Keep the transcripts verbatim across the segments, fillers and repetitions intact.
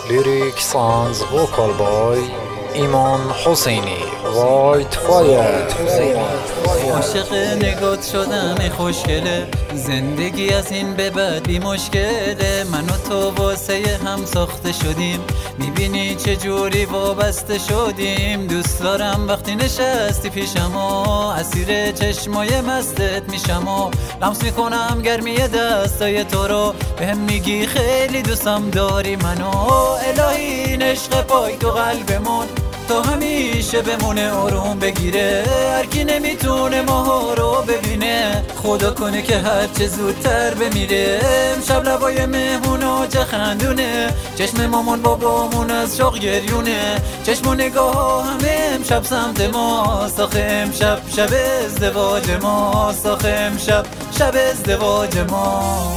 Lyric songs vocal by ایمان حسینی. وایت فایر. عاشق نگات شدم ای خوشگله، زندگی از این به بعد بی مشکله. من و تو واسه هم ساخته شدیم، میبینی چه جوری وابسته شدیم. دوست دارم وقتی نشستی پیشم و اسیر چشمای مستت میشم و لمس میکنم گرمی دستای تو رو، بهم میگی خیلی دوستم داری منو. الهی این عشق پای تو قلبمون تا همیشه بمونه، آروم بگیره. هر کی نمیتونه ماها رو ببینه، خدا کنه که هر چه زودتر بمیره. امشب لبای مهمونا چه خندونه، چشم مامان بابامون از شوق گریونه. چشم و نگاه ها همه امشب سمت ما، آخه امشب شب ازدواج ما، آخه امشب شب ازدواج ما.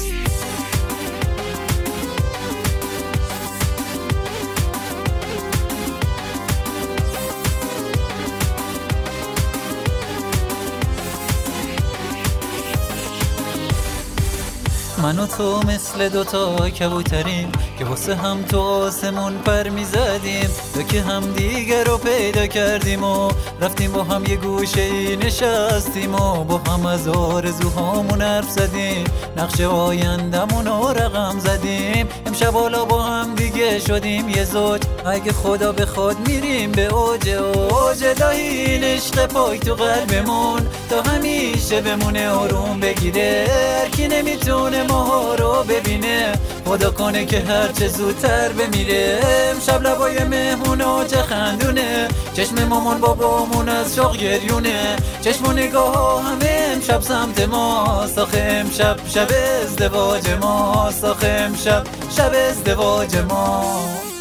من و تو مثل دوتا کبوتریم که واسه هم تو آسمون پر میزدیم. تو که هم دیگر رو پیدا کردیم و رفتیم با هم یه گوشه ای نشستیم و با هم از آرزوهامون حرف زدیم، نقش آیندمون رو رقم زدیم. امشب حالا با هم دیگه شدیم یه زوج، اگه خدا بخواد میریم به اوج اوج. الهی این عشق پاک تو قلبمون تا همیشه بمونه، آروم بگیره. هر کی نمیتونه ماها رو ببینه، خدا کنه که هر چه زودتر بمیره. امشب لبای مهمونا چه خندونه، چشم مامان بابامون از شوق گریونه. چشم و نگاه ها همه امشب سمت ما، آخه امشب شب ازدواج ما، آخه امشب شب ازدواج ما.